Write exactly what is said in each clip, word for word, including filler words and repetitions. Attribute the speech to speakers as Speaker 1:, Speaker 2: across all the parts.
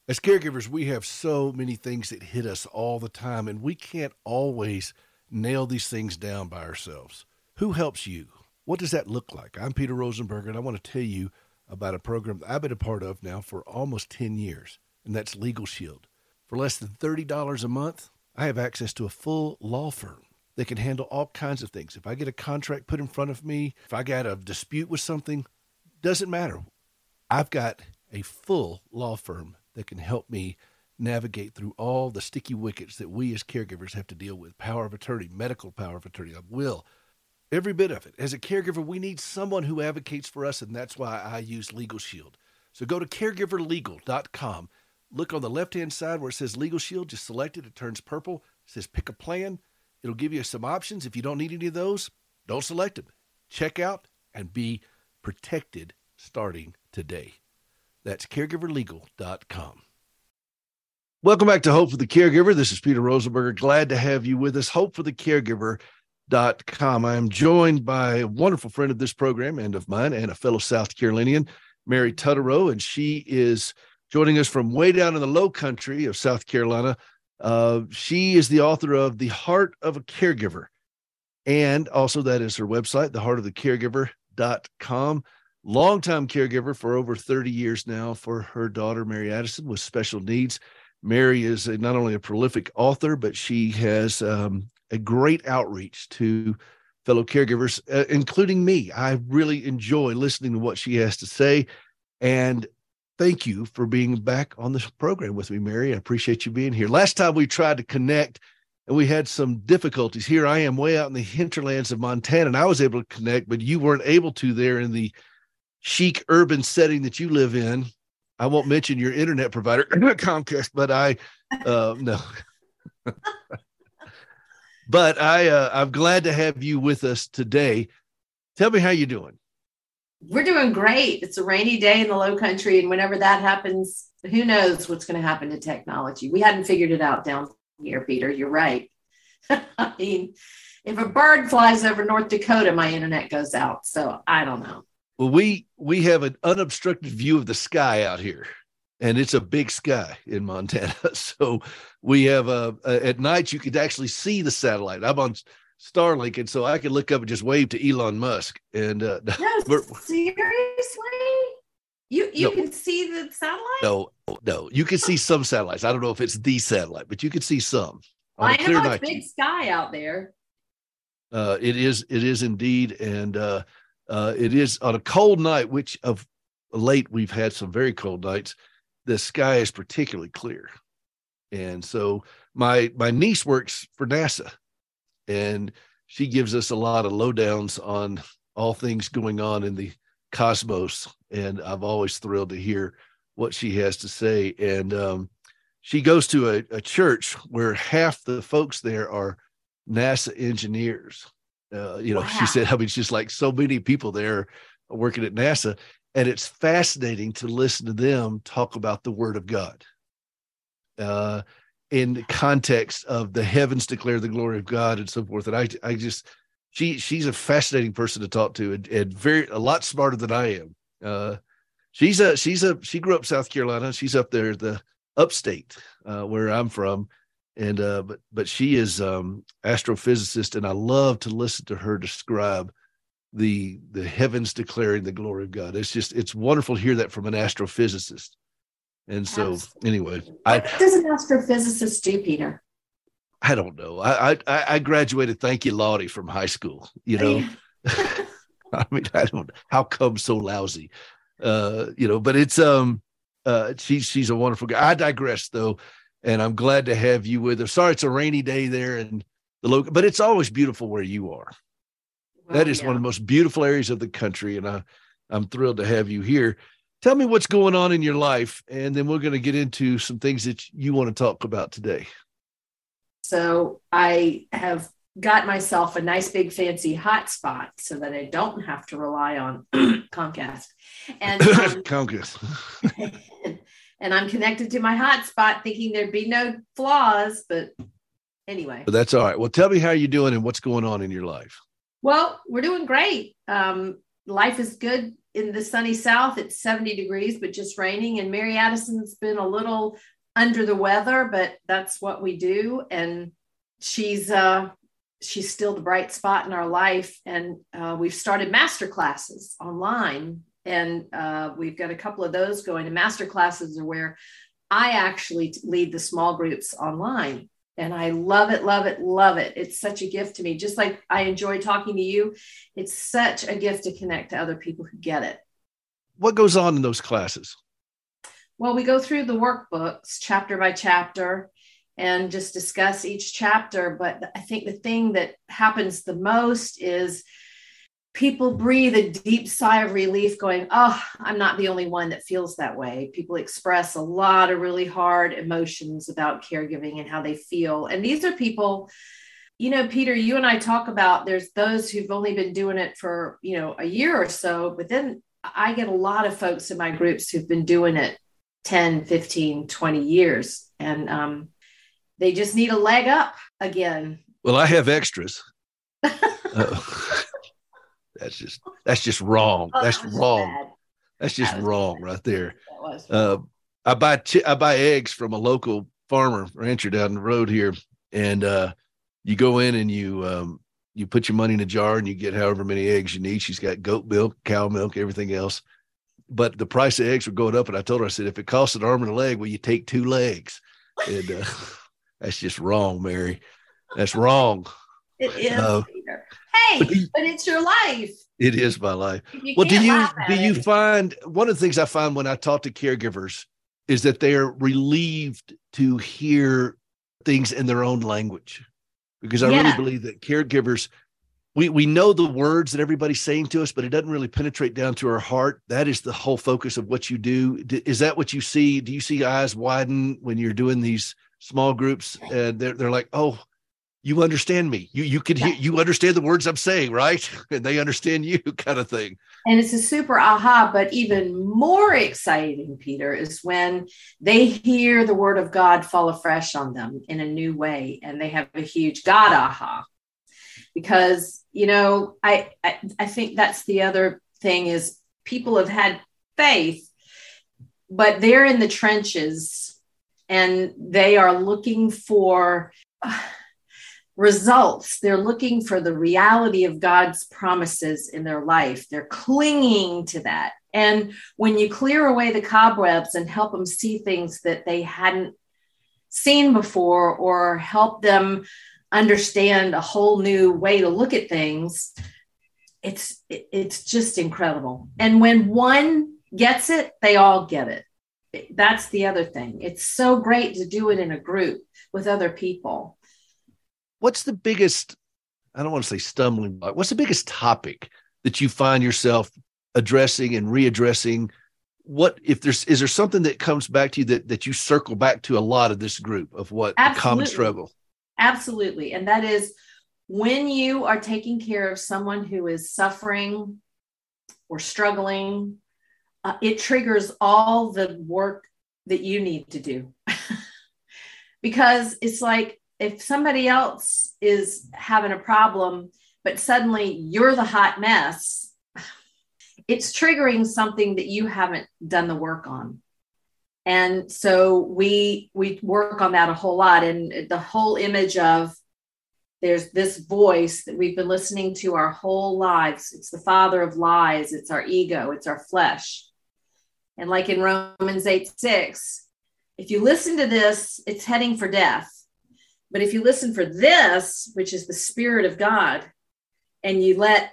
Speaker 1: As caregivers, we have so many things that hit us all the time, and we can't always nail these things down by ourselves. Who helps you? What does that look like? I'm Peter Rosenberger, and I want to tell you about a program I've been a part of now for almost ten years, and that's Legal Shield. For less than thirty dollars a month, I have access to a full law firm that can handle all kinds of things. If I get a contract put in front of me, if I got a dispute with something, doesn't matter. I've got a full law firm that can help me navigate through all the sticky wickets that we as caregivers have to deal with. Power of attorney, medical power of attorney, I will. Every bit of it. As a caregiver, we need someone who advocates for us, and that's why I use Legal Shield. So go to caregiver legal dot com. Look on the left-hand side where it says Legal Shield. Just select it. It turns purple. It says pick a plan. It'll give you some options. If you don't need any of those, don't select them. Check out and be protected starting today. That's caregiver legal dot com. Welcome back to Hope for the Caregiver. This is Peter Rosenberger. Glad to have you with us. hope for the caregiver dot com. I am joined by a wonderful friend of this program and of mine and a fellow South Carolinian, Mary Tutterow, and she is joining us from way down in the low country of South Carolina. Uh, she is the author of The Heart of a Caregiver, and also that is her website, the heart of the caregiver dot com. Longtime caregiver for over thirty years now for her daughter, Mary Addison, with special needs. Mary is a, not only a prolific author, but she has um, a great outreach to fellow caregivers, uh, including me. I really enjoy listening to what she has to say. And thank you for being back on this program with me, Mary. I appreciate you being here. Last time we tried to connect, and we had some difficulties. Here I am way out in the hinterlands of Montana, and I was able to connect, but you weren't able to there in the chic urban setting that you live in. I won't mention your internet provider, Comcast, but I, uh, no. But I, uh, I'm glad to have you with us today. Tell me how you're doing.
Speaker 2: We're doing great. It's a rainy day in the low country, and whenever that happens, who knows what's going to happen to technology. We hadn't figured it out down here, Peter. You're right. I mean, if a bird flies over North Dakota, my internet goes out. So I don't know.
Speaker 1: Well, we we have an unobstructed view of the sky out here, and it's a big sky in Montana. So we have a, a at night you could actually see the satellite. I'm on Starlink, and so I can look up and just wave to Elon Musk. And uh,
Speaker 2: no, seriously, you you no, can see the satellite?
Speaker 1: No, no, you can see some satellites. I don't know if it's the satellite, but you can see some.
Speaker 2: I know it's big sky out there.
Speaker 1: Uh, it is. It is indeed, and. Uh, Uh, it is on a cold night, which of late we've had some very cold nights. The sky is particularly clear. And so my my niece works for NASA, and she gives us a lot of lowdowns on all things going on in the cosmos. And I'm always thrilled to hear what she has to say. And um, she goes to a, a church where half the folks there are NASA engineers. Uh, you know, wow. She said, I mean, it's just like so many people there working at NASA, and it's fascinating to listen to them talk about the Word of God uh, in the context of the heavens declare the glory of God and so forth. And I, I just, she, she's a fascinating person to talk to, and, and very, a lot smarter than I am. Uh, she's a, she's a, she grew up South Carolina. She's up there, the upstate uh, where I'm from. And, uh, but, but she is, um, astrophysicist, and I love to listen to her describe the, the heavens declaring the glory of God. It's just, it's wonderful to hear that from an astrophysicist. And so
Speaker 2: Absolutely.
Speaker 1: Anyway,
Speaker 2: what
Speaker 1: I,
Speaker 2: does an astrophysicist do, Peter?
Speaker 1: I don't know. I, I, I graduated, thank you, Lottie, from high school, you know, I mean, I don't, how come so lousy, uh, you know, but it's, um, uh, she's, she's a wonderful guy. I digress though. And I'm glad to have you with us. Sorry, it's a rainy day there in the local, but it's always beautiful where you are. Well, that is yeah. one of the most beautiful areas of the country, and I, I'm thrilled to have you here. Tell me what's going on in your life, and then we're going to get into some things that you want to talk about today.
Speaker 2: So I have got myself a nice big fancy hotspot so that I don't have to rely on Comcast. And um,
Speaker 1: Comcast.
Speaker 2: And I'm connected to my hotspot thinking there'd be no flaws, but anyway.
Speaker 1: But that's all right. Well, tell me how you're doing and what's going on in your life.
Speaker 2: Well, we're doing great. Um, life is good in the sunny South, it's seventy degrees, but just raining. And Mary Addison's been a little under the weather, but that's what we do. And she's, uh, she's still the bright spot in our life. And uh, we've started master classes online. And uh, we've got a couple of those going. And master classes are where I actually lead the small groups online. And I love it, love it, love it. It's such a gift to me. Just like I enjoy talking to you, it's such a gift to connect to other people who get it.
Speaker 1: What goes on in those classes?
Speaker 2: Well, we go through the workbooks chapter by chapter and just discuss each chapter. But I think the thing that happens the most is people breathe a deep sigh of relief going, oh, I'm not the only one that feels that way. People express a lot of really hard emotions about caregiving and how they feel. And these are people, you know, Peter, you and I talk about, there's those who've only been doing it for, you know, a year or so, but then I get a lot of folks in my groups who've been doing it ten, fifteen, twenty years. And um, they just need a leg up again.
Speaker 1: Well, I have extras. uh, That's just that's just wrong.
Speaker 2: Oh,
Speaker 1: that's
Speaker 2: that
Speaker 1: wrong.
Speaker 2: Bad.
Speaker 1: That's just
Speaker 2: that
Speaker 1: wrong
Speaker 2: bad.
Speaker 1: right there.
Speaker 2: That was
Speaker 1: uh, I buy chi- I buy eggs from a local farmer rancher down the road here, and uh, you go in and you um, you put your money in a jar and you get however many eggs you need. She's got goat milk, cow milk, everything else. But the price of eggs were going up, and I told her, I said, if it costs an arm and a leg, will you take two legs? And uh, that's just wrong, Mary. That's wrong.
Speaker 2: It is,
Speaker 1: Uh,
Speaker 2: Peter. Hey,
Speaker 1: but, you,
Speaker 2: but it's your life.
Speaker 1: It is my life.
Speaker 2: You
Speaker 1: Well, do
Speaker 2: can't
Speaker 1: you
Speaker 2: laugh
Speaker 1: do
Speaker 2: at
Speaker 1: you
Speaker 2: it.
Speaker 1: find one of the things I find when I talk to caregivers is that they are relieved to hear things in their own language, because I
Speaker 2: Yeah.
Speaker 1: really believe that caregivers, we we know the words that everybody's saying to us, but it doesn't really penetrate down to our heart. That is the whole focus of what you do. D- Is that what you see? Do you see eyes widen when you're doing these small groups and they're they're like, oh, you understand me. You you can hear, you understand the words I'm saying, right? And they understand you, kind of thing.
Speaker 2: And it's a super aha, but even more exciting, Peter, is when they hear the word of God fall afresh on them in a new way, and they have a huge God aha. Because, you know, I, I, I think that's the other thing is people have had faith, but they're in the trenches and they are looking for uh, results. They're looking for the reality of God's promises in their life. They're clinging to that. And when you clear away the cobwebs and help them see things that they hadn't seen before, or help them understand a whole new way to look at things, it's it's just incredible. And when one gets it, they all get it. That's the other thing. It's so great to do it in a group with other people.
Speaker 1: What's the biggest, I don't want to say stumbling block, what's the biggest topic that you find yourself addressing and readdressing? What, if there's, is there something that comes back to you that, that you circle back to a lot of this group of what the common struggle?
Speaker 2: Absolutely. And that is when you are taking care of someone who is suffering or struggling, uh, it triggers all the work that you need to do. Because it's like if somebody else is having a problem, but suddenly you're the hot mess, it's triggering something that you haven't done the work on. And so we we work on that a whole lot. And the whole image of there's this voice that we've been listening to our whole lives. It's the father of lies. It's our ego. It's our flesh. And like in Romans eight six, if you listen to this, it's heading for death. But if you listen for this, which is the Spirit of God, and you let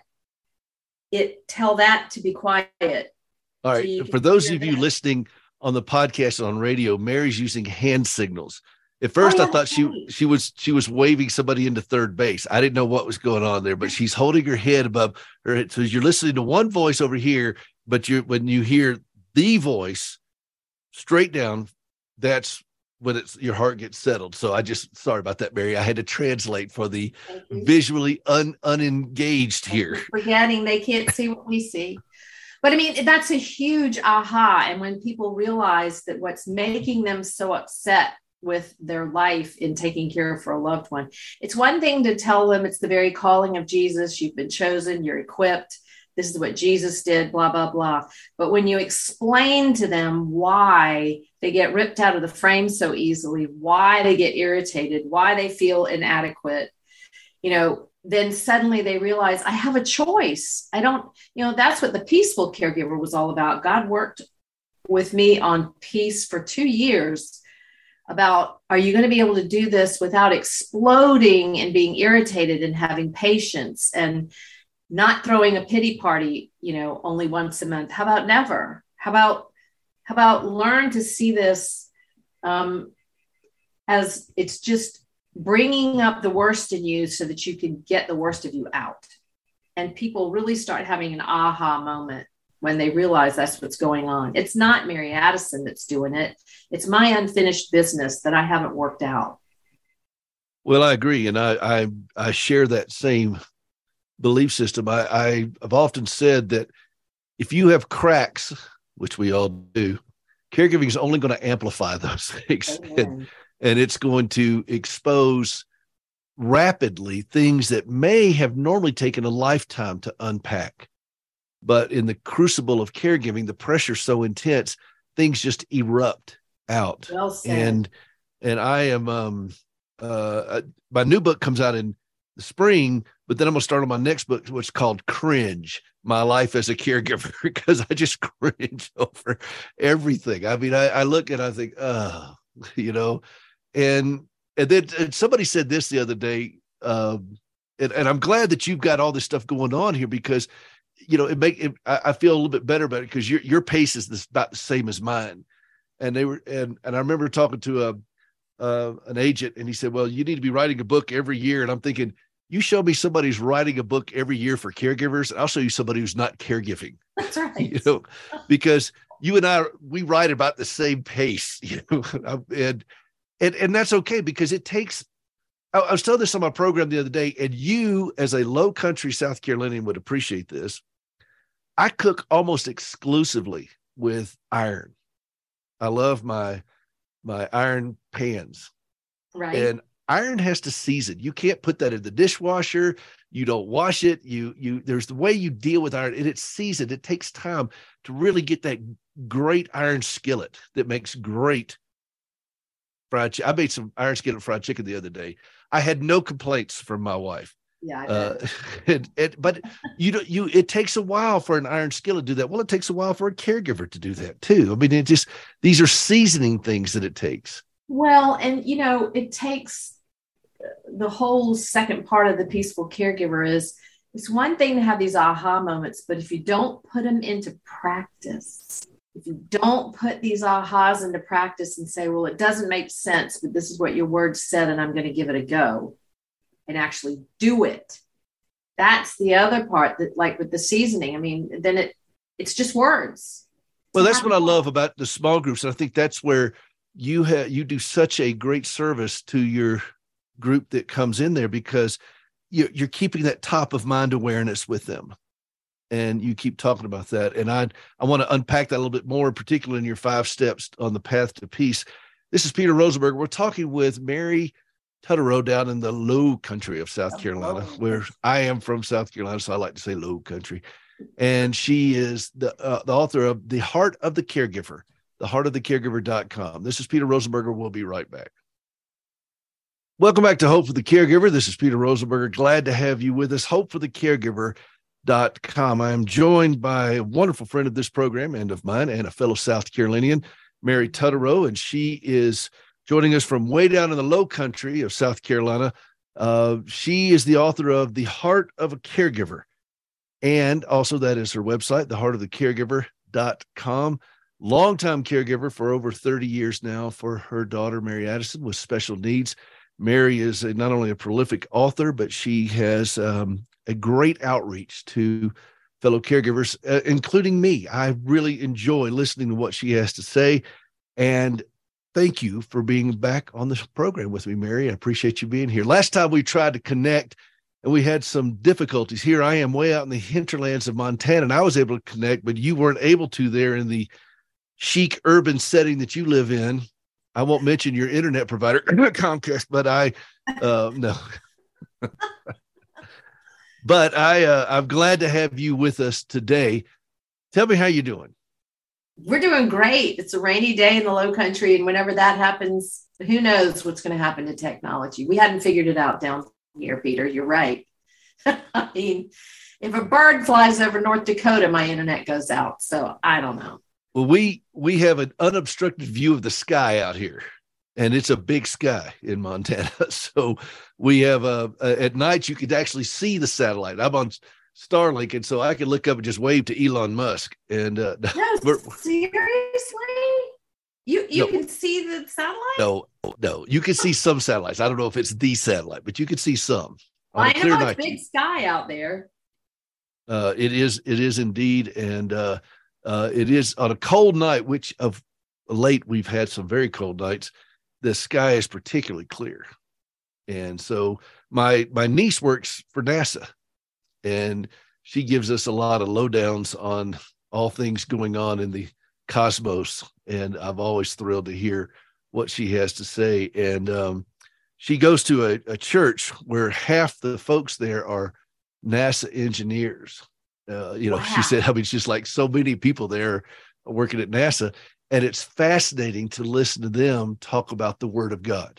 Speaker 2: it tell that to be quiet.
Speaker 1: All right.
Speaker 2: So
Speaker 1: For those of
Speaker 2: that.
Speaker 1: you listening on the podcast and on radio, Mary's using hand signals. At first,
Speaker 2: oh,
Speaker 1: I thought she right. she was she was waving somebody into third base. I didn't know what was going on there, but she's holding her head above her head. So you're listening to one voice over here, but you when you hear the voice straight down, that's when it's your heart gets settled. So I just sorry about that, Mary. I had to translate for the visually un, unengaged here.
Speaker 2: Forgetting they can't see what we see. But I mean, that's a huge aha. And when people realize that what's making them so upset with their life in taking care for a loved one, it's one thing to tell them it's the very calling of Jesus. You've been chosen, you're equipped, this is what Jesus did, blah, blah, blah. But when you explain to them why they get ripped out of the frame so easily, why they get irritated, why they feel inadequate, you know, then suddenly they realize I have a choice. I don't, you know, that's what the Peaceful Caregiver was all about. God worked with me on peace for two years about, are you going to be able to do this without exploding and being irritated and having patience and not throwing a pity party, you know, only once a month? How about never? How about, how about learn to see this um, as it's just bringing up the worst in you so that you can get the worst of you out. And people really start having an aha moment when they realize that's what's going on. It's not Mary Addison that's doing it. It's my unfinished business that I haven't worked out.
Speaker 1: Well, I agree. And I, I, I share that same belief system. I, I have often said that if you have cracks, which we all do, caregiving is only going to amplify those things. And, and it's going to expose rapidly things that may have normally taken a lifetime to unpack. But in the crucible of caregiving, the pressure's so intense, things just erupt out.
Speaker 2: Well said.
Speaker 1: And and I am um uh my new book comes out in the spring, but then I'm gonna start on my next book, which is called Cringe: My Life as a Caregiver, because I just cringe over everything. I mean, I, I look and I think, oh, you know, and and then and somebody said this the other day, um, and, and I'm glad that you've got all this stuff going on here, because you know, it make it, I feel a little bit better about it, because your your pace is this, about the same as mine. And they were, and and I remember talking to a uh, an agent, and he said, "Well, you need to be writing a book every year." And I'm thinking, you show me somebody who's writing a book every year for caregivers, and I'll show you somebody who's not caregiving.
Speaker 2: That's right.
Speaker 1: You know, because you and I, we write about the same pace. You know, and and and that's okay, because it takes. I was telling this on my program the other day, and you, as a low country South Carolinian, would appreciate this. I cook almost exclusively with iron. I love my my iron pans.
Speaker 2: Right.
Speaker 1: And iron has to season. You can't put that in the dishwasher. You don't wash it. You you there's the way you deal with iron, and it's seasoned. It takes time to really get that great iron skillet that makes great fried chicken. I made some iron skillet fried chicken the other day. I had no complaints from my wife.
Speaker 2: Yeah, I
Speaker 1: uh, and, and, but you know, you it takes a while for an iron skillet to do that. Well, it takes a while for a caregiver to do that too. I mean, it just these are seasoning things that it takes.
Speaker 2: Well, and you know, it takes the whole second part of the Peaceful Caregiver is it's one thing to have these aha moments, but if you don't put them into practice, if you don't put these ahas into practice and say, well, it doesn't make sense, but this is what your word said, and I'm going to give it a go, and actually do it. That's the other part, that like with the seasoning. I mean, then it it's just words.
Speaker 1: Well, that's what I love about the small groups. And I think that's where you have you do such a great service to your group that comes in there, because you're, you're keeping that top of mind awareness with them. And you keep talking about that. And I I want to unpack that a little bit more, particularly in your five steps on the path to peace. This is Peter Rosenberger. We're talking with Mary Tutterow down in the low country of South Carolina, where I am from South Carolina, so I like to say low country. And she is the uh, the author of The Heart of the Caregiver, the heart of the caregiver dot com. This is Peter Rosenberger. We'll be right back. Welcome back to Hope for the Caregiver. This is Peter Rosenberger. Glad to have you with us. Hope for the caregiver dot com. I am joined by a wonderful friend of this program and of mine, and a fellow South Carolinian, Mary Tutterow, and she is joining us from way down in the low country of South Carolina. Uh, she is the author of The Heart of a Caregiver, and also that is her website, the heart of the caregiver dot com. Longtime caregiver for over thirty years now for her daughter, Mary Addison, with special needs. Mary is a, not only a prolific author, but she has um, a great outreach to fellow caregivers, uh, including me. I really enjoy listening to what she has to say. And thank you for being back on this program with me, Mary. I appreciate you being here. Last time we tried to connect and we had some difficulties. Here I am way out in the hinterlands of Montana, and I was able to connect, but you weren't able to there in the chic urban setting that you live in. I won't mention your internet provider, Comcast, but I, uh, no. But I, uh, I'm glad to have you with us today. Tell me how you're doing.
Speaker 2: We're doing great. It's a rainy day in the low country. And whenever that happens, who knows what's going to happen to technology? We hadn't figured it out down here, Peter. You're right. I mean, if a bird flies over North Dakota, my internet goes out. So I don't know.
Speaker 1: Well, we we have an unobstructed view of the sky out here, and it's a big sky in Montana. So we have a, a at night you could actually see the satellite. I'm on Starlink, and so I can look up and just wave to Elon Musk. And uh,
Speaker 2: no, seriously, you you no, can see the satellite?
Speaker 1: No, no, you can see some satellites. I don't know if it's the satellite, but you can see some.
Speaker 2: Well, I know it's big sky out there.
Speaker 1: Uh, it is, it is indeed, and uh, uh, it is on a cold night, which of late we've had some very cold nights. The sky is particularly clear, and so my my niece works for NASA, and she gives us a lot of lowdowns on all things going on in the cosmos, and I'm always thrilled to hear what she has to say. And um, she goes to a, a church where half the folks there are NASA engineers. Uh, you know, wow. She said, I mean, it's just like so many people there working at NASA, and it's fascinating to listen to them talk about the Word of God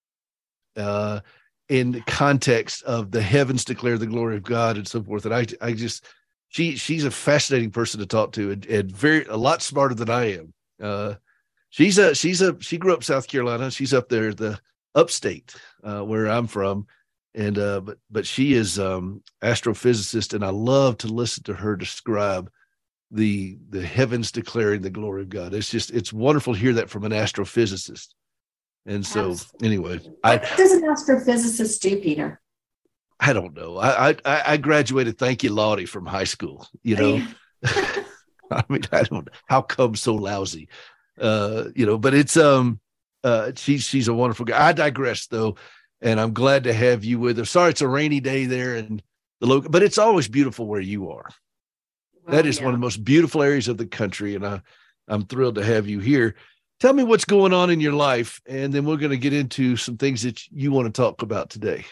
Speaker 1: uh, in the context of the heavens declare the glory of God and so forth. And I, I just, she, she's a fascinating person to talk to, and, and very a lot smarter than I am. Uh, she's a, she's a, she grew up South Carolina. She's up there, the upstate uh, where I'm from. And, uh, but, but she is, um, astrophysicist, and I love to listen to her describe the, the heavens declaring the glory of God. It's just, it's wonderful to hear that from an astrophysicist. And so Absolutely. anyway,
Speaker 2: what
Speaker 1: I,
Speaker 2: does an astrophysicist do, Peter?
Speaker 1: I don't know. I, I, I graduated, thank you, Lottie, from high school, you know, I mean, I don't, how come so lousy, uh, you know, but it's, um, uh, she's, she's a wonderful guy. I digress though. And I'm glad to have you with us. Sorry, it's a rainy day there in the local, but it's always beautiful where you are. Well, that is yeah. one of the most beautiful areas of the country, and I, I'm thrilled to have you here. Tell me what's going on in your life, and then we're going to get into some things that you want to talk about today.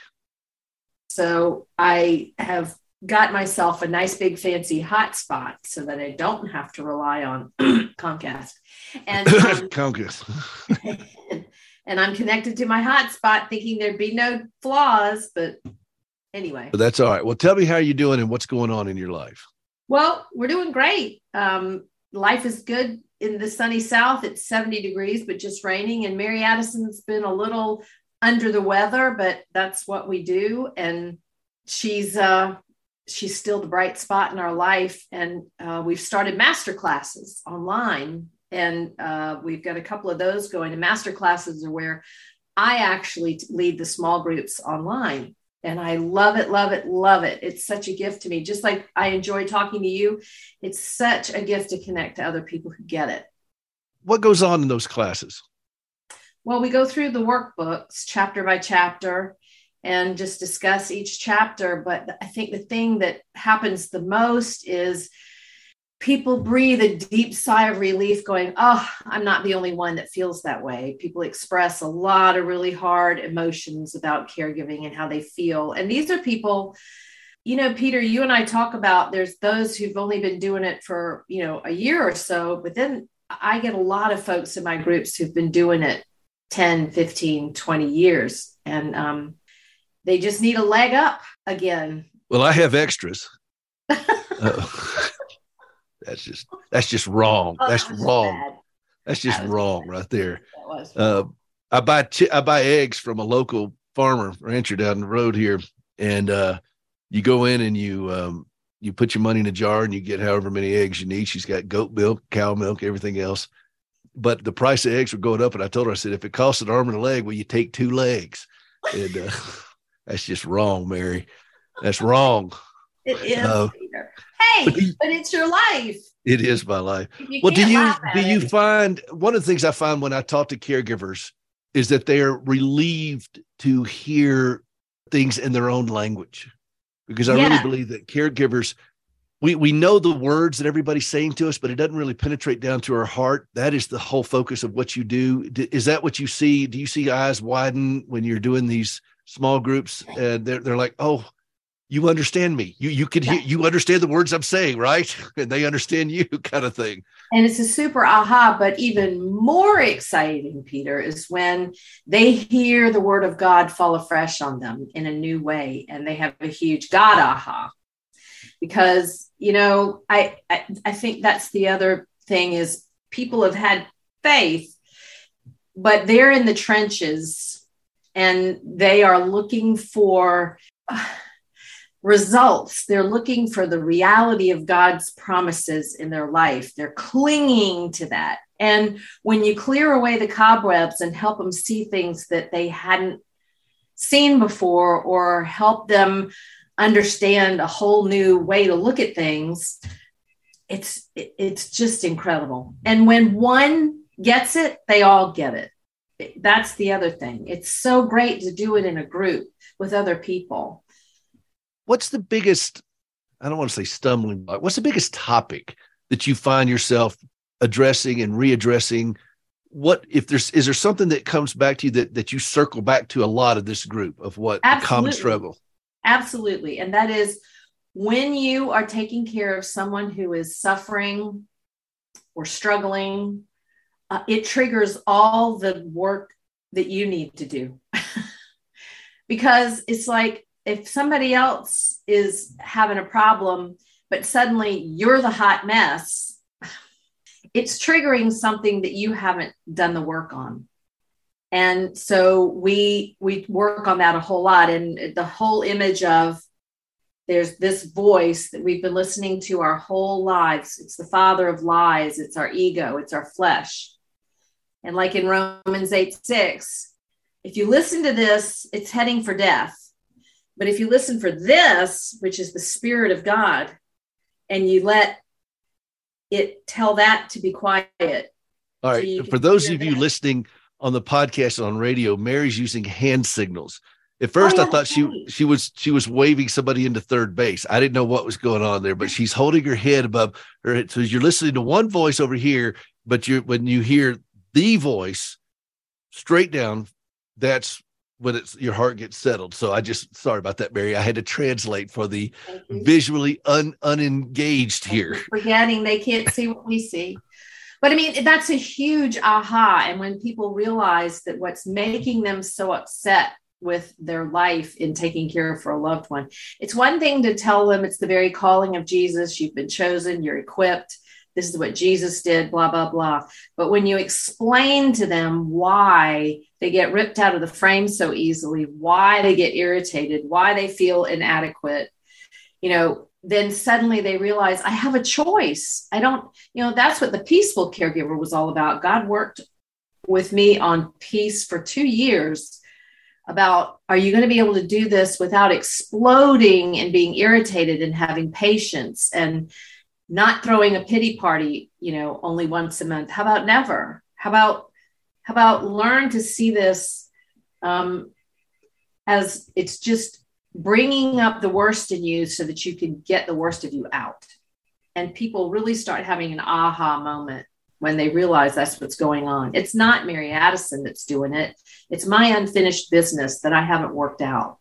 Speaker 2: So I have got myself a nice big fancy hotspot so that I don't have to rely on Comcast. And um,
Speaker 1: Comcast.
Speaker 2: And I'm connected to my hotspot thinking there'd be no flaws, but anyway.
Speaker 1: But that's all right. Well, tell me how you're doing and what's going on in your life.
Speaker 2: Well, we're doing great. Um, life is good in the sunny South. It's seventy degrees, but just raining. And Mary Addison's been a little under the weather, but that's what we do. And she's uh, she's still the bright spot in our life. And uh, we've started master classes online. And uh, we've got a couple of those going. And master classes are where I actually lead the small groups online. And I love it, love it, love it. It's such a gift to me. Just like I enjoy talking to you, it's such a gift to connect to other people who get it.
Speaker 1: What goes on in those classes?
Speaker 2: Well, we go through the workbooks chapter by chapter and just discuss each chapter. But I think the thing that happens the most is people breathe a deep sigh of relief going, oh, I'm not the only one that feels that way. People express a lot of really hard emotions about caregiving and how they feel. And these are people, you know, Peter, you and I talk about, there's those who've only been doing it for, you know, a year or so, but then I get a lot of folks in my groups who've been doing it ten, fifteen, twenty years. And um, they just need a leg up again.
Speaker 1: Well, I have extras. uh, That's just that's just wrong. Oh, that's that wrong. Bad. That's just that wrong bad. Right there. That was uh, I buy chi- I buy eggs from a local farmer rancher down the road here, and uh, you go in and you um, you put your money in a jar and you get however many eggs you need. She's got goat milk, cow milk, everything else. But the price of eggs were going up, and I told her, I said, if it costs an arm and a leg, will you take two legs? And uh, that's just wrong, Mary. That's wrong.
Speaker 2: It is. Uh, Hey, but, you, but it's your life.
Speaker 1: It is my life. Well, do you do you it. find one of the things I find when I talk to caregivers is that they are relieved to hear things in their own language, because I yeah. really believe that caregivers, we we know the words that everybody's saying to us, but it doesn't really penetrate down to our heart. That is the whole focus of what you do. Is that what you see? Do you see eyes widen when you're doing these small groups and they're they're like, oh, you understand me. You you can
Speaker 2: Yeah.
Speaker 1: hear, you understand the words I'm saying, right? And they understand you, kind of thing.
Speaker 2: And it's a super aha, but even more exciting, Peter, is when they hear the word of God fall afresh on them in a new way, and they have a huge God aha. Because, you know, I, I, I think that's the other thing is people have had faith, but they're in the trenches and they are looking for uh, results. They're looking for the reality of God's promises in their life. They're clinging to that. And when you clear away the cobwebs and help them see things that they hadn't seen before, or help them understand a whole new way to look at things, it's it's just incredible. And when one gets it, they all get it. That's the other thing. It's so great to do it in a group with other people.
Speaker 1: What's the biggest, I don't want to say stumbling block, what's the biggest topic that you find yourself addressing and readdressing? What, if there's, is there something that comes back to you that, that you circle back to a lot of this group of what the common struggle?
Speaker 2: Absolutely. And that is when you are taking care of someone who is suffering or struggling, uh, it triggers all the work that you need to do. Because it's like, if somebody else is having a problem, but suddenly you're the hot mess, it's triggering something that you haven't done the work on. And so we we work on that a whole lot. And the whole image of there's this voice that we've been listening to our whole lives. It's the father of lies. It's our ego. It's our flesh. And like in Romans eight six, if you listen to this, it's heading for death. But if you listen for this, which is the Spirit of God, and you let it tell that to be quiet.
Speaker 1: All right. So for those of you that. listening on the podcast and on radio, Mary's using hand signals. At first, oh, yeah, I thought she right. she was she was waving somebody into third base. I didn't know what was going on there, but she's holding her head above her head. So you're listening to one voice over here, but you when you hear the voice straight down, that's when it's your heart gets settled. So I just, sorry about that, Mary. I had to translate for the visually un, unengaged here.
Speaker 2: Forgetting they can't see what we see. But I mean, that's a huge aha. And when people realize that what's making them so upset with their life in taking care for a loved one, it's one thing to tell them it's the very calling of Jesus. You've been chosen, you're equipped. This is what Jesus did, blah, blah, blah. But when you explain to them why they get ripped out of the frame so easily, why they get irritated, why they feel inadequate, you know, then suddenly they realize I have a choice. I don't, you know, that's what the Peaceful Caregiver was all about. God worked with me on peace for two years about, are you going to be able to do this without exploding and being irritated and having patience and not throwing a pity party, you know, only once a month? How about never? How about, how about learn to see this um, as it's just bringing up the worst in you so that you can get the worst of you out. And people really start having an aha moment when they realize that's what's going on. It's not Mary Addison that's doing it. It's my unfinished business that I haven't worked out.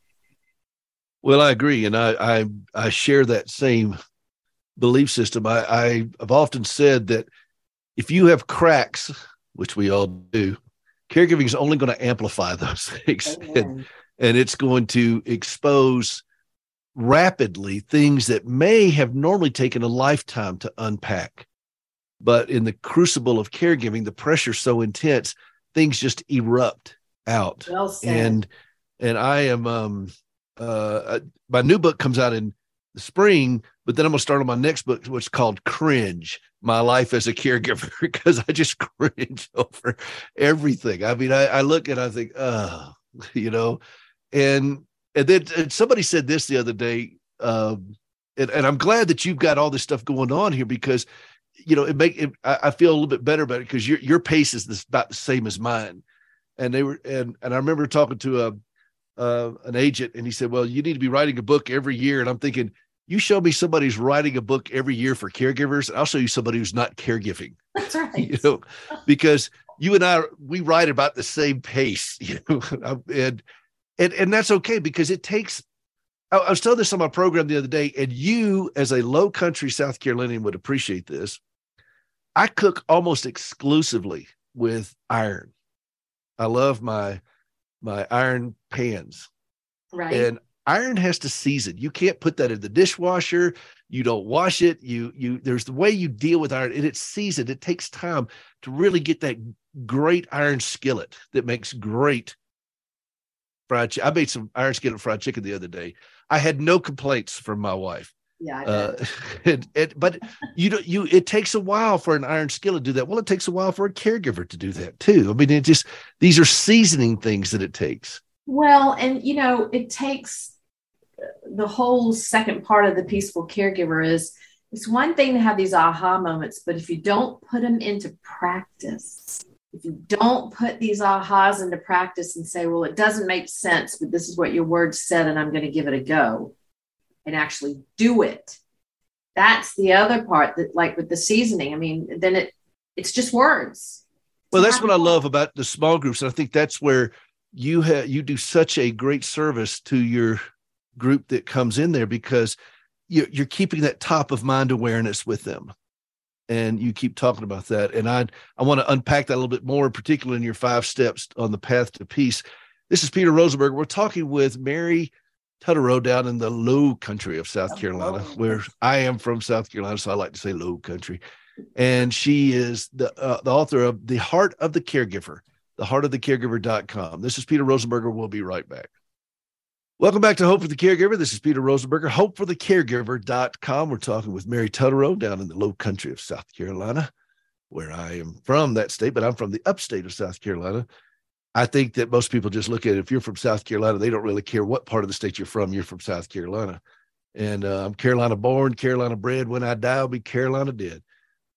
Speaker 1: Well, I agree. And I, I, I share that same belief system. I, I, I've often said that if you have cracks, which we all do, caregiving is only going to amplify those things. And, and it's going to expose rapidly things that may have normally taken a lifetime to unpack. But in the crucible of caregiving, the pressure's so intense, things just erupt out.
Speaker 2: Well said.
Speaker 1: And, and I am, um, uh, my new book comes out in the spring, but then I'm going to start on my next book, which is called Cringe, My Life as a Caregiver, because I just cringe over everything. I mean, I, I look and I think, oh, you know, and, and then and somebody said this the other day, um, and, and I'm glad that you've got all this stuff going on here because, you know, it make it, I, I feel a little bit better about it because your, your pace is this, about the same as mine. And they were, and, and I remember talking to a, uh, an agent and he said, well, you need to be writing a book every year. And I'm thinking, you show me somebody who's writing a book every year for caregivers, and I'll show you somebody who's not caregiving.
Speaker 2: That's right.
Speaker 1: You know, because you and I, we write about the same pace, you know, and, and, and that's okay because it takes, I, I was telling this on my program the other day, and you, as a low country South Carolinian, would appreciate this. I cook almost exclusively with iron. I love my my iron pans.
Speaker 2: Right.
Speaker 1: And iron has to season. You can't put that in the dishwasher. You don't wash it. You you there's the way you deal with iron, and it's seasoned. It takes time to really get that great iron skillet that makes great fried chicken. I made some iron skillet fried chicken the other day. I had no complaints from my wife.
Speaker 2: Yeah. I
Speaker 1: Uh, it, it, but you don't, you, it takes a while for an iron skillet to do that. Well, it takes a while for a caregiver to do that too. I mean, it just, these are seasoning things that it takes.
Speaker 2: Well, and you know, it takes the whole second part of the peaceful caregiver is it's one thing to have these aha moments, but if you don't put them into practice, if you don't put these ahas into practice and say, well, it doesn't make sense, but this is what your word said, and I'm going to give it a go, and actually do it. That's the other part that, like with the seasoning, I mean, then it it's just words.
Speaker 1: Well, that's what I love about the small groups. And I think that's where you have, you do such a great service to your group that comes in there, because you're, you're keeping that top of mind awareness with them. And you keep talking about that. And I, I want to unpack that a little bit more, particularly in your five steps on the path to peace. This is Peter Rosenberger. We're talking with Mary Tutterow down in the low country of South Carolina, where I am from South Carolina, so I like to say low country. And she is the uh, the author of The Heart of the Caregiver, the heart of the caregiver dot com. This is Peter Rosenberger. We'll be right back. Welcome back to Hope for the Caregiver. This is Peter Rosenberger, hope for the caregiver dot com. We're talking with Mary Tutterow down in the low country of South Carolina, where I am from that state, but I'm from the upstate of South Carolina. I think that most people just look at it. If you're from South Carolina, they don't really care what part of the state you're from. You're from South Carolina. And uh, I'm Carolina born, Carolina bred. When I die, I'll be Carolina dead.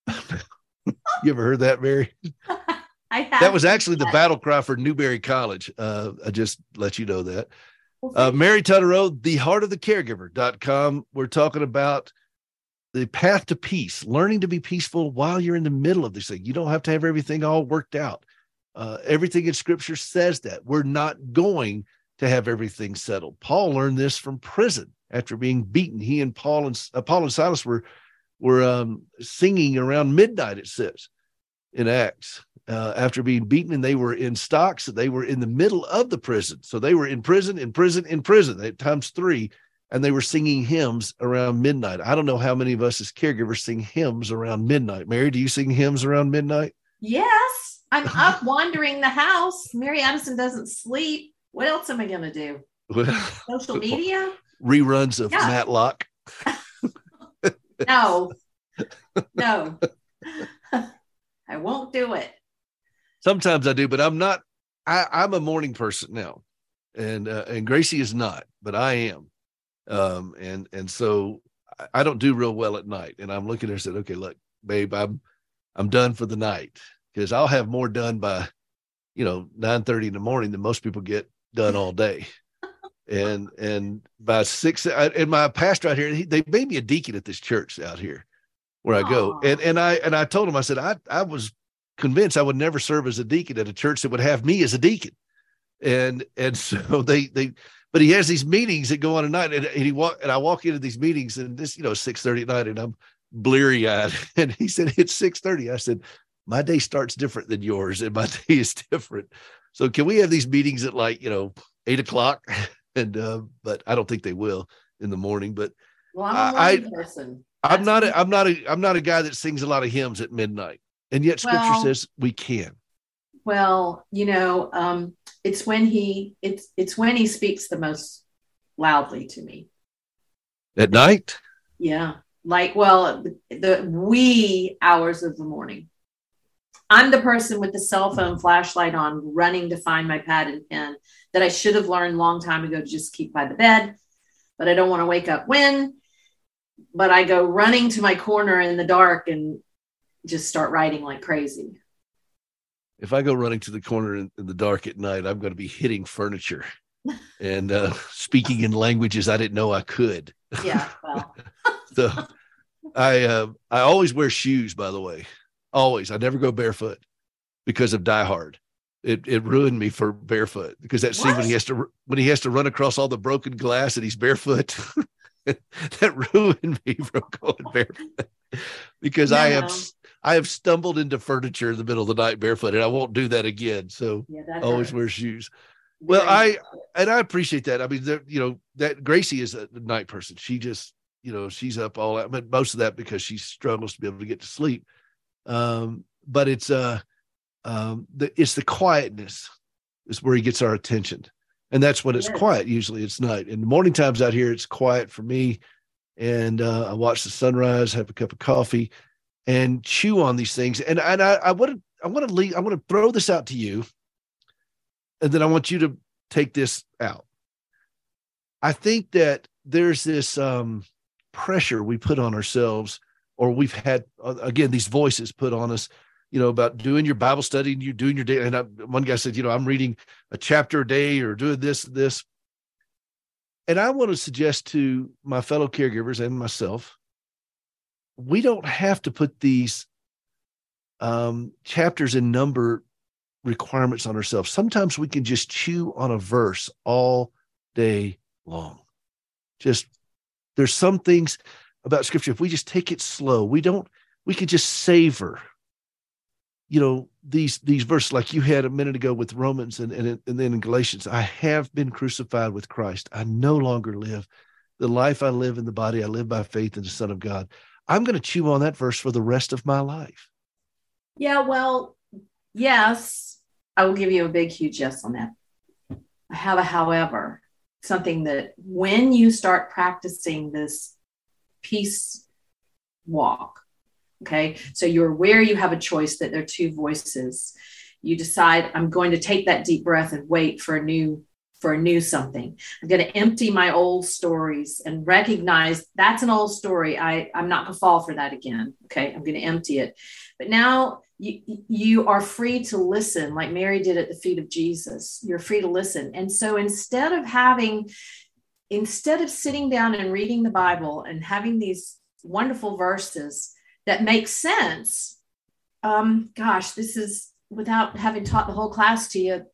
Speaker 1: You ever heard that, Mary?
Speaker 2: I have.
Speaker 1: That was actually the battle cry for Newberry College. Uh, I just let you know that. Uh, Mary Tutterow, the heart of the caregiver dot com. We're talking about the path to peace, learning to be peaceful while you're in the middle of this thing. You don't have to have everything all worked out. Uh, everything in scripture says that we're not going to have everything settled. Paul learned this from prison after being beaten. He and Paul and uh, Paul and Silas were, were um, singing around midnight, it says in Acts, uh, after being beaten, and they were in stocks. They were in the middle of the prison. So they were in prison, in prison, in prison, at times three, and they were singing hymns around midnight. I don't know how many of us as caregivers sing hymns around midnight. Mary, do you sing hymns around midnight?
Speaker 2: Yes. I'm up wandering the house. Mary Addison doesn't sleep. What else am I going to do?
Speaker 1: Well,
Speaker 2: Social media?
Speaker 1: Reruns of
Speaker 2: Yeah.
Speaker 1: Matlock.
Speaker 2: No. No. I won't do it.
Speaker 1: Sometimes I do, but I'm not. I, I'm a morning person now, and uh, and Gracie is not, but I am. Um, and and so I, I don't do real well at night. And I'm looking at her and said, okay, look, babe, I'm I'm done for the night, because I'll have more done by, you know, nine thirty in the morning than most people get done all day. and and by six, I, and my pastor out here, he, they made me a deacon at this church out here where I go.
Speaker 2: Aww.
Speaker 1: And and I and I told him, I said, I I was convinced I would never serve as a deacon at a church that would have me as a deacon. And and so they they but he has these meetings that go on at night, and, and he walk and I walk into these meetings, and this, you know, six thirty at night, and I'm bleary eyed. And he said, it's six thirty. I said, my day starts different than yours, and my day is different. So can we have these meetings at like, you know, eight o'clock? And uh, but I don't think they will in the morning. But
Speaker 2: Well, I'm a morning
Speaker 1: I,
Speaker 2: person.
Speaker 1: I'm
Speaker 2: That's
Speaker 1: not
Speaker 2: me.
Speaker 1: a, I'm not a I'm not a guy that sings a lot of hymns at midnight. And yet scripture
Speaker 2: Well-
Speaker 1: says we can.
Speaker 2: Well, you know, um, it's when he it's it's when he speaks the most loudly to me.
Speaker 1: At night?
Speaker 2: Yeah. Like, well, the, the wee hours of the morning. I'm the person with the cell phone flashlight on, running to find my pad and pen that I should have learned a long time ago to just keep by the bed, but I don't want to wake up when, but I go running to my corner in the dark and just start writing like crazy.
Speaker 1: If I go running to the corner in, in the dark at night, I'm going to be hitting furniture and uh, speaking in languages I didn't know I could.
Speaker 2: Yeah. Well,
Speaker 1: So I uh, I always wear shoes, by the way. Always. I never go barefoot because of Die Hard. It it ruined me for barefoot, because that scene
Speaker 2: What?
Speaker 1: when he has to when he has to run across all the broken glass and he's barefoot, that ruined me from going barefoot, because
Speaker 2: No,
Speaker 1: I have
Speaker 2: no.
Speaker 1: I have stumbled into furniture in the middle of the night barefoot, and I won't do that again. So
Speaker 2: Yeah, that
Speaker 1: always
Speaker 2: hurts.
Speaker 1: wear shoes. Well,
Speaker 2: Very
Speaker 1: I and I appreciate that. I mean, there- you know, that Gracie is a night person. She just, you know, she's up all that, but most of that because she struggles to be able to get to sleep. Um, but it's uh um the it's the quietness is where he gets our attention. And that's when it's
Speaker 2: Yes.
Speaker 1: quiet. Usually it's night. In the morning times out here, it's quiet for me. And uh, I watch the sunrise, have a cup of coffee, and chew on these things. And and I, I want to I want to leave. I want to throw this out to you, and then I want you to take this out. I think that there's this um, pressure we put on ourselves, or we've had, uh, again, these voices put on us, you know, about doing your Bible study and you're doing your day. And I, one guy said, you know, I'm reading a chapter a day or doing this, this. And I want to suggest to my fellow caregivers and myself, we don't have to put these um, chapters and number requirements on ourselves. Sometimes we can just chew on a verse all day long. Just, there's some things about scripture, if we just take it slow, we don't, we can just savor, you know, these, these verses like you had a minute ago with Romans and, and, and then in Galatians. I have been crucified with Christ. I no longer live. The life I live in the body, I live by faith in the Son of God. I'm going to chew on that verse for the rest of my life.
Speaker 2: Yeah, well, yes, I will give you a big, huge yes on that. I have a however, something that when you start practicing this peace walk, okay, so you're aware you have a choice, that there are two voices. You decide, I'm going to take that deep breath and wait for a new for a new something. I'm going to empty my old stories and recognize that's an old story. I, I'm not going to fall for that again. Okay. I'm going to empty it. But now you, you are free to listen, like Mary did at the feet of Jesus. You're free to listen. And so instead of having, instead of sitting down and reading the Bible and having these wonderful verses that make sense, um, gosh, this is without having taught the whole class to you.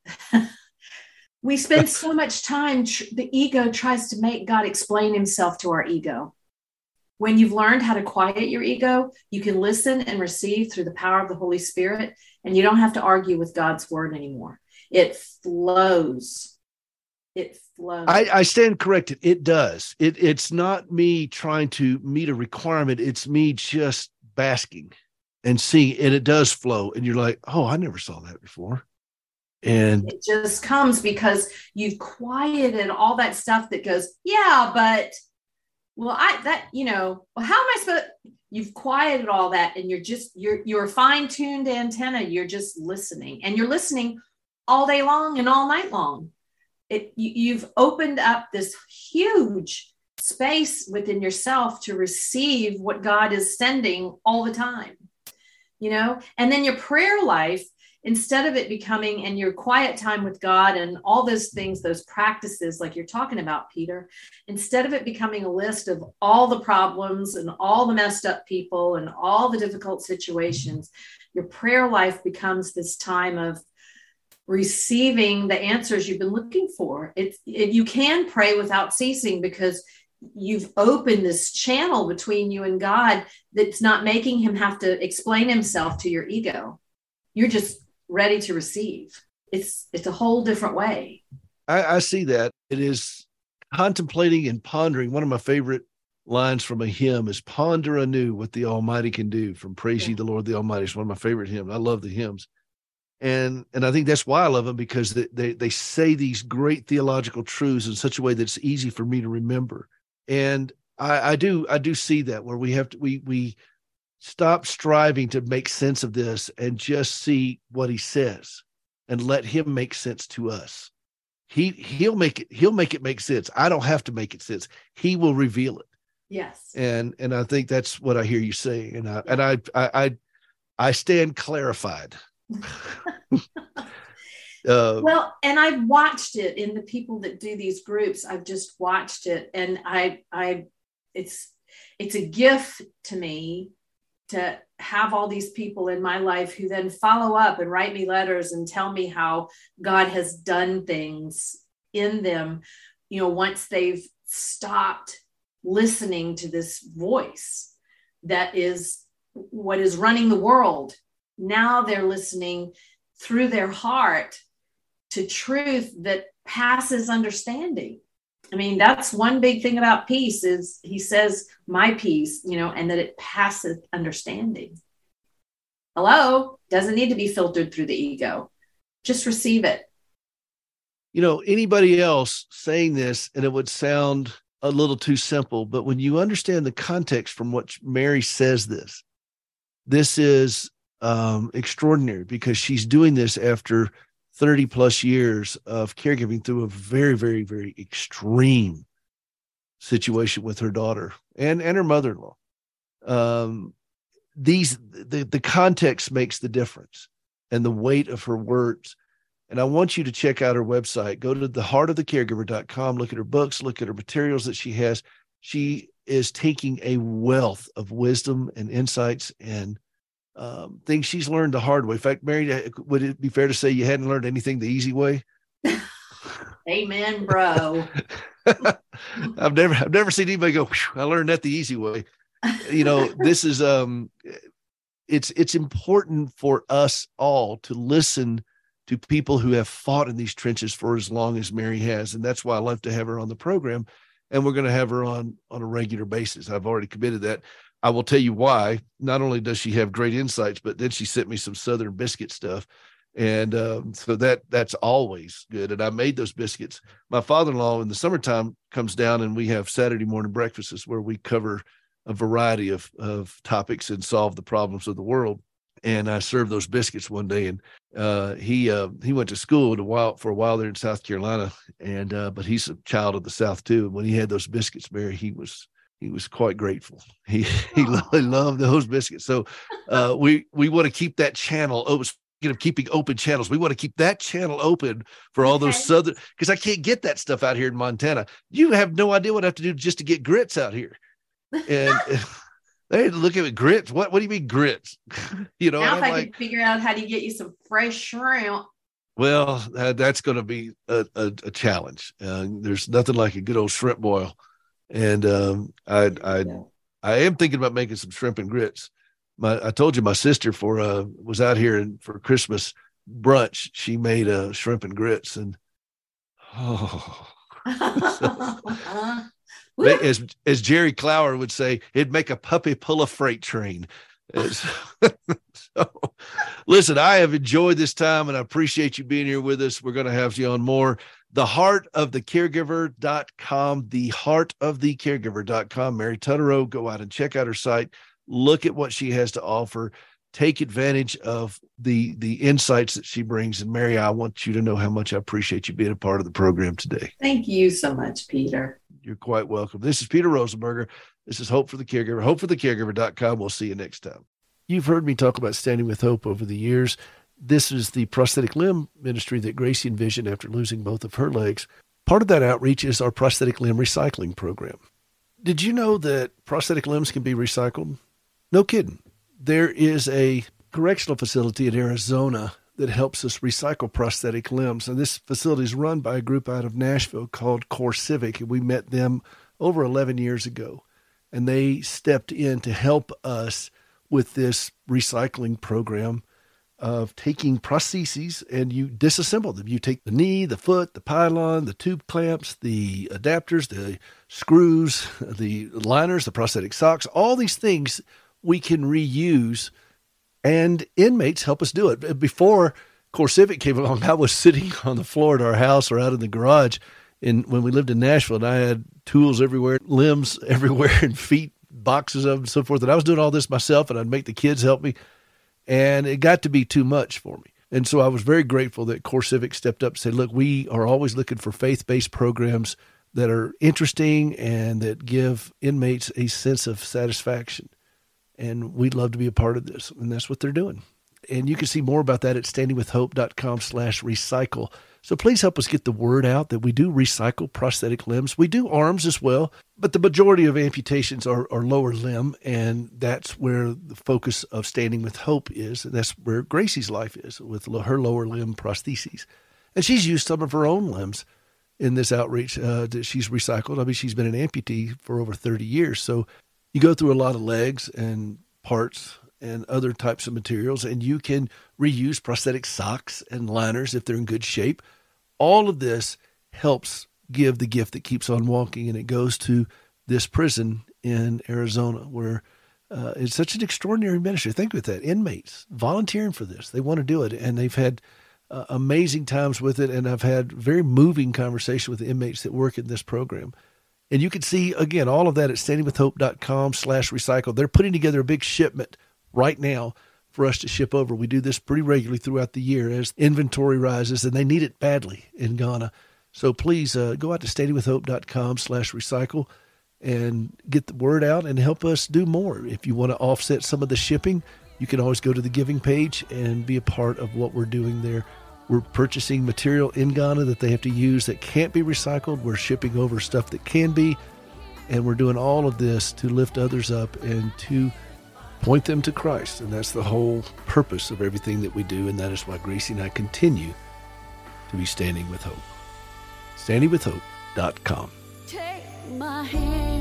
Speaker 2: We spend so much time, tr- the ego tries to make God explain himself to our ego. When you've learned how to quiet your ego, you can listen and receive through the power of the Holy Spirit, and you don't have to argue with God's word anymore. It flows. It flows.
Speaker 1: I, I stand corrected. It does. It, it's not me trying to meet a requirement. It's me just basking and seeing, and it does flow. And you're like, oh, I never saw that before. And
Speaker 2: it just comes because you've quieted all that stuff that goes, yeah, but well, I, that, you know, well, how am I supposed, you've quieted all that and you're just, you're, you're fine-tuned antenna. You're just listening, and you're listening all day long and all night long. It, you, you've opened up this huge space within yourself to receive what God is sending all the time, you know, and then your prayer life, instead of it becoming, and your quiet time with God and all those things, those practices like you're talking about, Peter, instead of it becoming a list of all the problems and all the messed up people and all the difficult situations, your prayer life becomes this time of receiving the answers you've been looking for. It's, it, you can pray without ceasing because you've opened this channel between you and God that's not making him have to explain himself to your ego. You're just ready to receive. It's it's a whole different way.
Speaker 1: I, I see that. It is contemplating and pondering. One of my favorite lines from a hymn is "Ponder anew what the Almighty can do." From "Praise
Speaker 2: Yeah.
Speaker 1: Ye the Lord the Almighty." It's one of my favorite hymns. I love the hymns, and and I think that's why I love them, because they they, they say these great theological truths in such a way that's easy for me to remember. And I, I do I do see that, where we have to we we. stop striving to make sense of this and just see what he says and let him make sense to us. He, he'll make it, he'll make it make sense. I don't have to make it sense. He will reveal it.
Speaker 2: Yes.
Speaker 1: And, and I think that's what I hear you saying. And I, and I, I, I, I stand clarified. uh,
Speaker 2: well, and I've watched it in the people that do these groups. I've just watched it, and I, I, it's, it's a gift to me to have all these people in my life who then follow up and write me letters and tell me how God has done things in them, you know, once they've stopped listening to this voice that is what is running the world. Now they're listening through their heart to truth that passes understanding. I mean, that's one big thing about peace is he says, my peace, you know, and that it passes understanding. Hello, doesn't need to be filtered through the ego. Just receive it.
Speaker 1: You know, anybody else saying this, and it would sound a little too simple, but when you understand the context from which Mary says this, this is um, extraordinary because she's doing this after thirty plus years of caregiving through a very, very, very extreme situation with her daughter and, and her mother-in-law. Um, these, the, the context makes the difference and the weight of her words. And I want you to check out her website. Go to the heart of the caregiver dot com, look at her books, look at her materials that she has. She is taking a wealth of wisdom and insights and um, things she's learned the hard way. In fact, Mary, would it be fair to say you hadn't learned anything the easy way?
Speaker 2: Amen, bro.
Speaker 1: I've never, I've never seen anybody go, I learned that the easy way. You know, this is, um, it's, it's important for us all to listen to people who have fought in these trenches for as long as Mary has. And that's why I love to have her on the program. And we're going to have her on, on a regular basis. I've already committed that. I will tell you why. Not only does she have great insights, but then she sent me some Southern biscuit stuff. And um, so that that's always good. And I made those biscuits. My father-in-law in the summertime comes down and we have Saturday morning breakfasts where we cover a variety of, of topics and solve the problems of the world. And I served those biscuits one day, and uh, he uh, he went to school a while, for a while there in South Carolina, and uh, but he's a child of the South too. And when he had those biscuits, Mary, he was he was quite grateful. He he loved, loved those biscuits. So uh, we we want to keep that channel open. Speaking of keeping open channels, we want to keep that channel open for all okay. those Southern, because I can't get that stuff out here in Montana. You have no idea what I have to do just to get grits out here, and. Hey, look at it, grits. What what do you mean grits? You know,
Speaker 2: now if I
Speaker 1: like,
Speaker 2: could figure out how to get you some fresh shrimp.
Speaker 1: Well, uh, that's going to be a, a, a challenge. Uh, there's nothing like a good old shrimp boil, and um, I I yeah. I am thinking about making some shrimp and grits. My I told you my sister for uh was out here and for Christmas brunch she made uh, shrimp and grits, and oh. so, As as Jerry Clower would say, it'd make a puppy pull a freight train. So, listen, I have enjoyed this time, and I appreciate you being here with us. We're going to have you on more. the heart of the caregiver dot com, the heart of the caregiver dot com. Mary Tutterow, go out and check out her site. Look at what she has to offer. Take advantage of the the insights that she brings. And Mary, I want you to know how much I appreciate you being a part of the program today.
Speaker 2: Thank you so much, Peter.
Speaker 1: You're quite welcome. This is Peter Rosenberger. This is Hope for the Caregiver, hope for the caregiver dot com. We'll see you next time. You've heard me talk about Standing with Hope over the years. This is the prosthetic limb ministry that Gracie envisioned after losing both of her legs. Part of that outreach is our prosthetic limb recycling program. Did you know that prosthetic limbs can be recycled? No kidding. There is a correctional facility in Arizona that helps us recycle prosthetic limbs. And this facility is run by a group out of Nashville called CoreCivic. And we met them over eleven years ago. And they stepped in to help us with this recycling program of taking prostheses and you disassemble them. You take the knee, the foot, the pylon, the tube clamps, the adapters, the screws, the liners, the prosthetic socks, all these things we can reuse, and inmates help us do it. Before CoreCivic came along, I was sitting on the floor at our house or out in the garage in, when we lived in Nashville, and I had tools everywhere, limbs everywhere, and feet, boxes of them and so forth. And I was doing all this myself, and I'd make the kids help me. And it got to be too much for me. And so I was very grateful that CoreCivic stepped up and said, look, we are always looking for faith-based programs that are interesting and that give inmates a sense of satisfaction. And we'd love to be a part of this. And that's what they're doing. And you can see more about that at standing with hope dot com slash recycle. So please help us get the word out that we do recycle prosthetic limbs. We do arms as well, but the majority of amputations are, are lower limb, and that's where the focus of Standing with Hope is, and that's where Gracie's life is with her lower limb prostheses. And she's used some of her own limbs in this outreach uh, that she's recycled. I mean, she's been an amputee for over thirty years. So you go through a lot of legs and parts and other types of materials, and you can reuse prosthetic socks and liners if they're in good shape. All of this helps give the gift that keeps on walking, and it goes to this prison in Arizona where uh, it's such an extraordinary ministry. Think of that. Inmates volunteering for this. They want to do it, and they've had uh, amazing times with it, and I've had very moving conversation with the inmates that work in this program. And you can see, again, all of that at standingwithhope.com slash recycle. They're putting together a big shipment right now for us to ship over. We do this pretty regularly throughout the year as inventory rises, and they need it badly in Ghana. So please uh, go out to standingwithhope.com slash recycle and get the word out and help us do more. If you want to offset some of the shipping, you can always go to the giving page and be a part of what we're doing there. We're purchasing material in Ghana that they have to use that can't be recycled. We're shipping over stuff that can be, and we're doing all of this to lift others up and to point them to Christ. And that's the whole purpose of everything that we do, and that is why Gracie and I continue to be Standing with Hope. standing with hope dot com.
Speaker 3: Take my hand.